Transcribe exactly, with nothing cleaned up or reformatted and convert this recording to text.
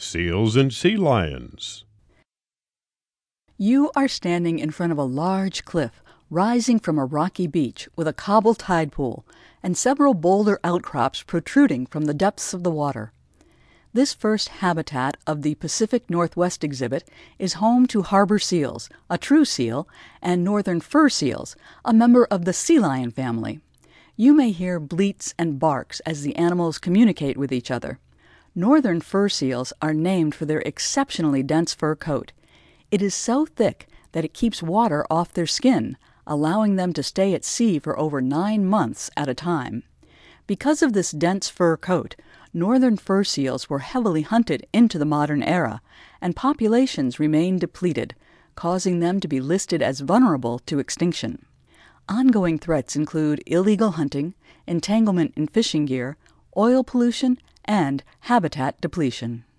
Seals and sea lions. You are standing in front of a large cliff rising from a rocky beach with a cobble tide pool and several boulder outcrops protruding from the depths of the water. This first habitat of the Pacific Northwest exhibit is home to harbor seals, a true seal, and northern fur seals, a member of the sea lion family. You may hear bleats and barks as the animals communicate with each other. Northern fur seals are named for their exceptionally dense fur coat. It is so thick that it keeps water off their skin, allowing them to stay at sea for over nine months at a time. Because of this dense fur coat, northern fur seals were heavily hunted into the modern era, and populations remain depleted, causing them to be listed as vulnerable to extinction. Ongoing threats include illegal hunting, entanglement in fishing gear, oil pollution, and habitat depletion.